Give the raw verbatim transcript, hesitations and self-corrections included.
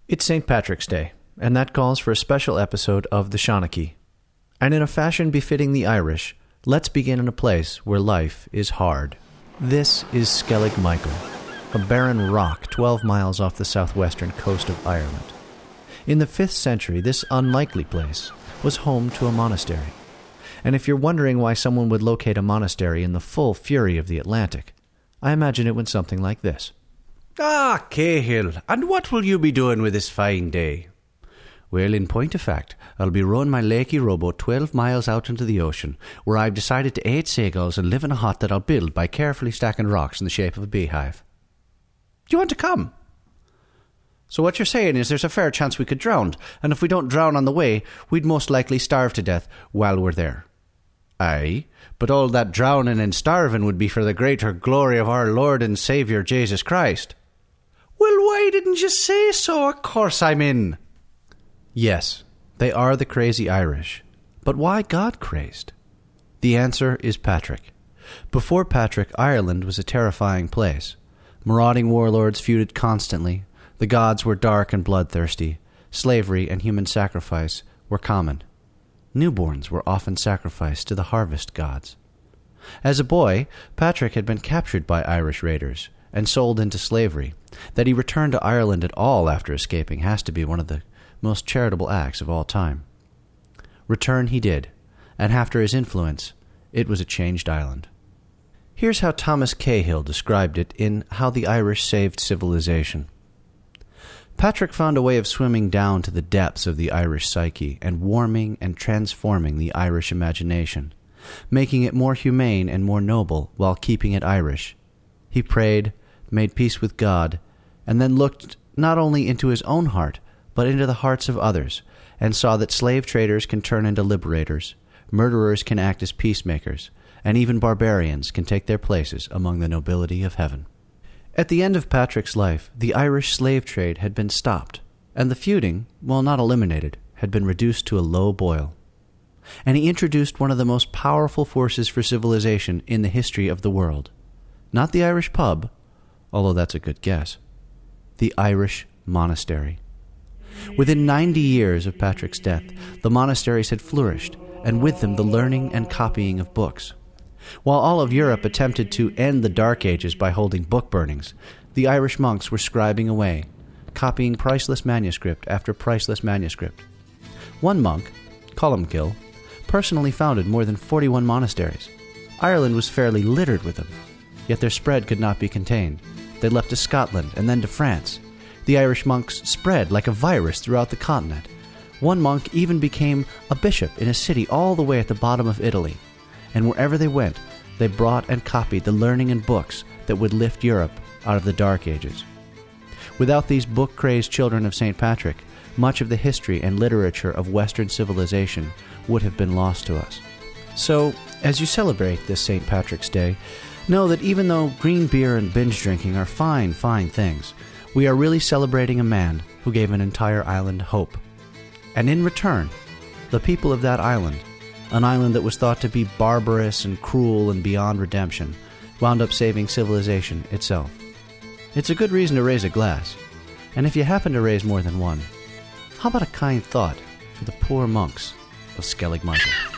It's Saint Patrick's Day, and that calls for a special episode of The Seanchaí. And in a fashion befitting the Irish, let's begin in a place where life is hard. This is Skellig Michael, a barren rock twelve miles off the southwestern coast of Ireland. In the fifth century, this unlikely place was home to a monastery. And if you're wondering why someone would locate a monastery in the full fury of the Atlantic, I imagine it went something like this. Ah, Cahill, and what will you be doing with this fine day? Well, in point of fact, I'll be rowing my lakey rowboat twelve miles out into the ocean, where I've decided to eat seagulls and live in a hut that I'll build by carefully stacking rocks in the shape of a beehive. Do you want to come? So what you're saying is there's a fair chance we could drown, and if we don't drown on the way, we'd most likely starve to death while we're there. Aye, but all that drowning and starving would be for the greater glory of our Lord and Saviour Jesus Christ. Well, why didn't you say so? Of course I'm in. Yes, they are the crazy Irish. But why God crazed? The answer is Patrick. Before Patrick, Ireland was a terrifying place. Marauding warlords feuded constantly. The gods were dark and bloodthirsty. Slavery and human sacrifice were common. Newborns were often sacrificed to the harvest gods. As a boy, Patrick had been captured by Irish raiders and sold into slavery. That he returned to Ireland at all after escaping has to be one of the most charitable acts of all time. Return he did, and after his influence, it was a changed Ireland. Here's how Thomas Cahill described it in How the Irish Saved Civilization. Patrick found a way of swimming down to the depths of the Irish psyche and warming and transforming the Irish imagination, making it more humane and more noble while keeping it Irish. He prayed, made peace with God, and then looked not only into his own heart, but into the hearts of others, and saw that slave traders can turn into liberators, murderers can act as peacemakers, and even barbarians can take their places among the nobility of heaven. At the end of Patrick's life, the Irish slave trade had been stopped, and the feuding, while not eliminated, had been reduced to a low boil. And he introduced one of the most powerful forces for civilization in the history of the world. Not the Irish pub, although that's a good guess. The Irish monastery. Within ninety years of Patrick's death, the monasteries had flourished, and with them the learning and copying of books. While all of Europe attempted to end the Dark Ages by holding book burnings, the Irish monks were scribing away, copying priceless manuscript after priceless manuscript. One monk, Columcille, personally founded more than forty-one monasteries. Ireland was fairly littered with them, yet their spread could not be contained. They leapt to Scotland and then to France. The Irish monks spread like a virus throughout the continent. One monk even became a bishop in a city all the way at the bottom of Italy. And wherever they went, they brought and copied the learning and books that would lift Europe out of the Dark Ages. Without these book-crazed children of Saint Patrick, much of the history and literature of Western civilization would have been lost to us. So, as you celebrate this Saint Patrick's Day, know that even though green beer and binge drinking are fine, fine things, we are really celebrating a man who gave an entire island hope. And in return, the people of that island, an island that was thought to be barbarous and cruel and beyond redemption, wound up saving civilization itself. It's a good reason to raise a glass, and if you happen to raise more than one, how about a kind thought for the poor monks of Skellig Michael?